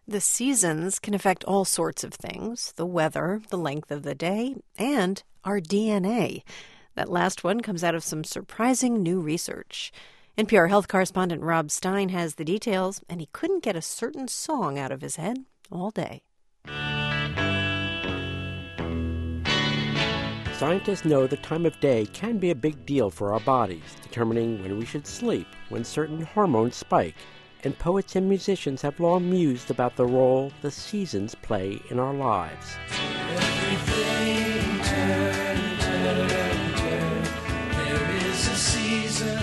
The seasons can affect all sorts of things: the weather, the length of the day, and our DNA. That last one comes out of some surprising new research. NPR health correspondent Rob Stein has the details, and he couldn't get a certain song out of his head all day. Scientists know the time of day can be a big deal for our bodies, determining when we should sleep, when certain hormones spike, and poets and musicians have long mused about the role the seasons play in our lives. Everything turn, there is a season,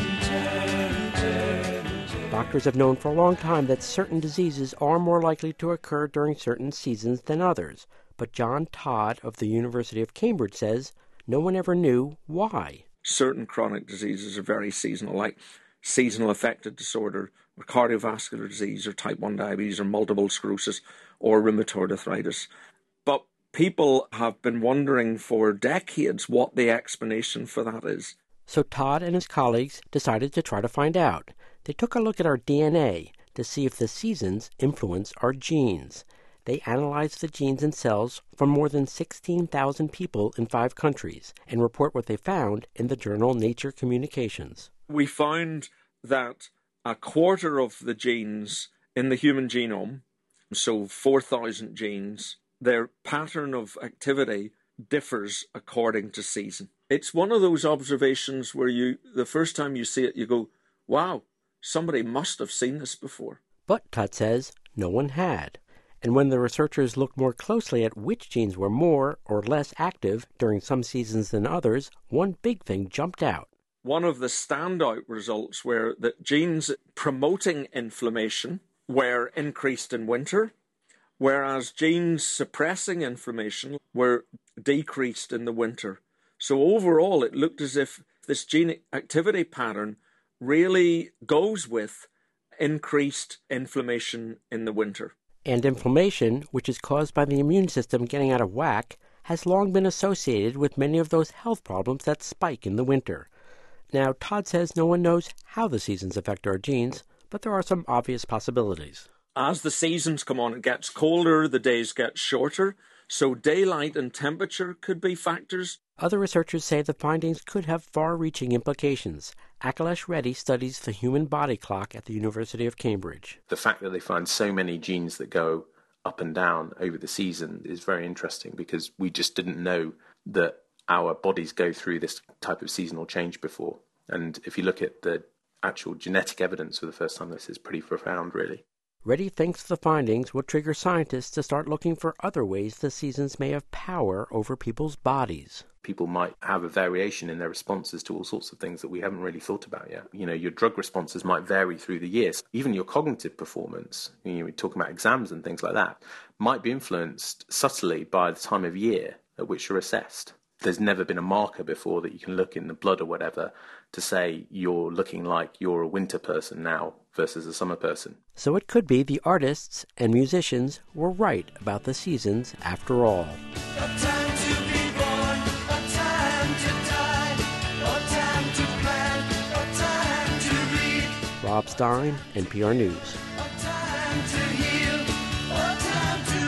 turn. Doctors have known for a long time that certain diseases are more likely to occur during certain seasons than others, but John Todd of the University of Cambridge says no one ever knew why. Certain chronic diseases are very seasonal, like seasonal affective disorder, or cardiovascular disease, or type 1 diabetes, or multiple sclerosis, or rheumatoid arthritis. But people have been wondering for decades what the explanation for that is. So Todd and his colleagues decided to try to find out. They took a look at our DNA to see if the seasons influence our genes. They analyzed the genes in cells from more than 16,000 people in 5 countries and report what they found in the journal Nature Communications. We found that a quarter of the genes in the human genome, so 4,000 genes, their pattern of activity differs according to season. It's one of those observations where the first time you see it, you go, wow, somebody must have seen this before. But, Todd says, no one had. And when the researchers looked more closely at which genes were more or less active during some seasons than others, one big thing jumped out. One of the standout results were that genes promoting inflammation were increased in winter, whereas genes suppressing inflammation were decreased in the winter. So overall, it looked as if this gene activity pattern really goes with increased inflammation in the winter. And inflammation, which is caused by the immune system getting out of whack, has long been associated with many of those health problems that spike in the winter. Now, Todd says no one knows how the seasons affect our genes, but there are some obvious possibilities. As the seasons come on, it gets colder, the days get shorter, so daylight and temperature could be factors. Other researchers say the findings could have far-reaching implications. Akhilesh Reddy studies the human body clock at the University of Cambridge. The fact that they find so many genes that go up and down over the season is very interesting, because we just didn't know that our bodies go through this type of seasonal change before. And if you look at the actual genetic evidence for the first time, this is pretty profound, really. Reddy thinks the findings will trigger scientists to start looking for other ways the seasons may have power over people's bodies. People might have a variation in their responses to all sorts of things that we haven't really thought about yet. You know, your drug responses might vary through the years. Even your cognitive performance, we're talking about exams and things like that, might be influenced subtly by the time of year at which you're assessed. There's never been a marker before that you can look in the blood or whatever to say you're looking like you're a winter person now versus a summer person. So it could be the artists and musicians were right about the seasons after all. A time to be born, a time to die, a time to plant, a time to reap. Rob Stein, NPR News. A time to heal, a time to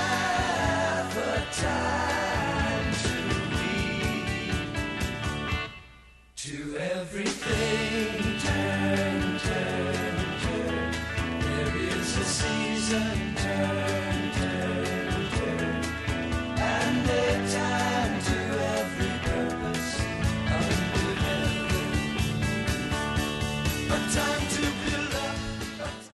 laugh, a time to weep. To everything turn, turn, turn. There is a season, turn.